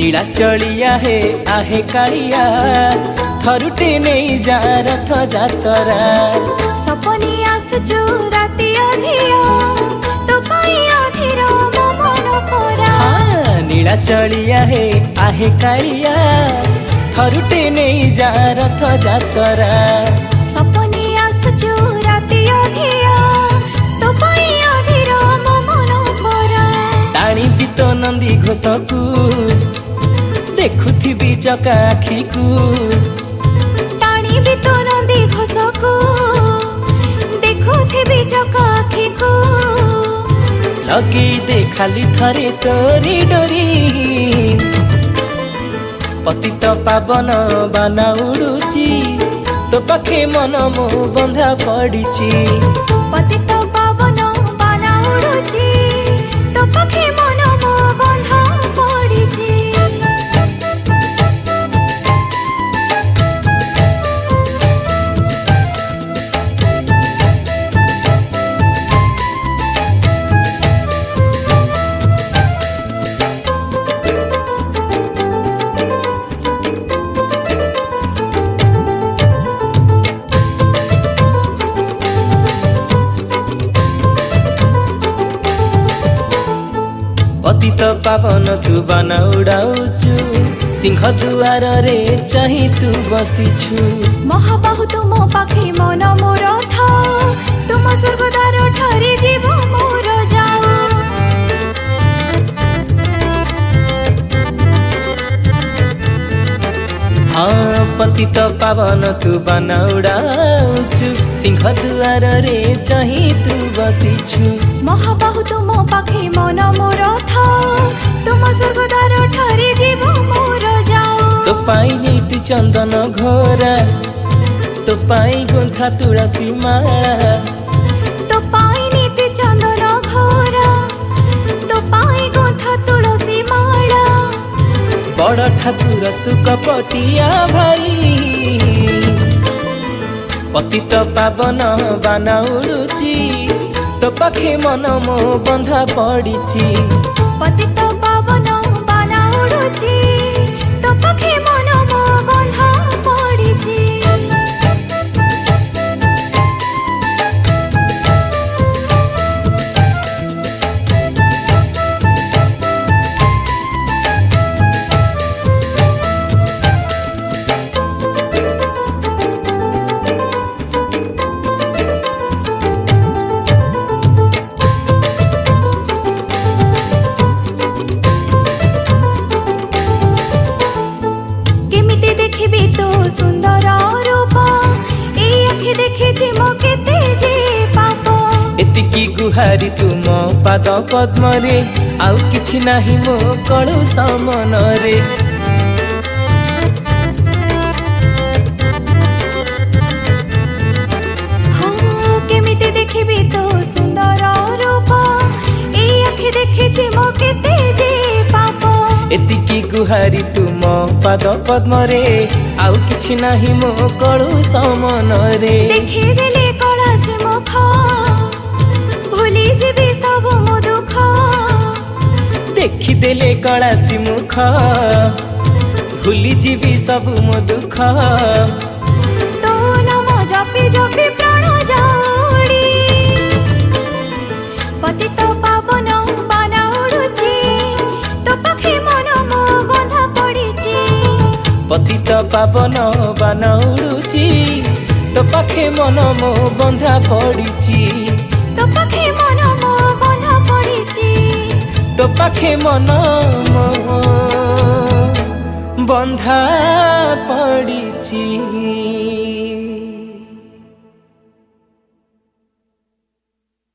नीलाचलिया हे आहे कालिया थरुटे नहीं जा रथ जातरा सपनी आसुचु राति अधिया तो पाई अधिर मो मन परा। नीलाचलिया हे आहे कालिया थरुटे नहीं जा रथ जातरा सपनी आसुचु राति अधिया तो पाई अधिर मो मन परा। टाणी जीत नंदी घोषकू देखुथिबी चका आखी को टाणी भी तो नंदी घोषकू देखुथिबी चका आखी को लगे दे खाली थरे तोरी डोरी पतित पावन बाना उड़ुची तो पाखे मन मो बंधा पड़ीची पतित पावन बाना उड़ुची तो पाखे मन मो बंधा पड़ीची। पतित पावन तू बाना उड़ाउचु सिंह दुआर रे चाही तू बसीछु महाबाहु तुम पाखे मन मोर था तुम स्वर्गद्वार ठारे जीव मोर जाओ। हाँ पतित पावन तू बाना उड़ाउचु सिंह दुआर रे चाही तू बसीछु महाबाहु तुम पाखे मन मोर था तुम स्वर्गद्वार ठारे जीव मोर जाओ। तो पाई नीति चंदन घोरा तो पाई गुंथा तुलसी माला तो पाई नीति चंदन घोरा तो पाई गुंथा तुलसी माला बड़ ठाकुर तू कपटिया भाई पतित पावन बाना उड़ुची तो पाखे मन मो बंधा पड़ीची पतित पावन बाना उड़ुची तो पाखे मन मो बंधा पड़ीची। देखबी तो सुंदर रूप ए आखि देखिछि मो केते जे पाप एतिकी गुहारी तुम पाद पद्म रे आउ किछि नाही मो कळु समन रे हाँ केमिते देखबी तो सुंदर रूप ए आखि देखिछि मो केते जे पाप एतिकी गुहारी तुम पाद पद्म रे आउ किछि नाही मो कळु समन रे देखि देले कळा से मुख भूली जीवी सब मो दुख देखि देले कळा सी मुख भूली जीवी सब मो दुख तो नाम जपी जपी प्राण जाऊड़ी पतित पावन बाना उड़ुची तो पाखे मन मो बंधा पड़ीची पतित पावन बाना उड़ुची तो पाखे मन मो बंधा पड़ीची तो पाखे मन मो बंधा पड़ीची तो पाखे मन मो बंधा पड़ीची।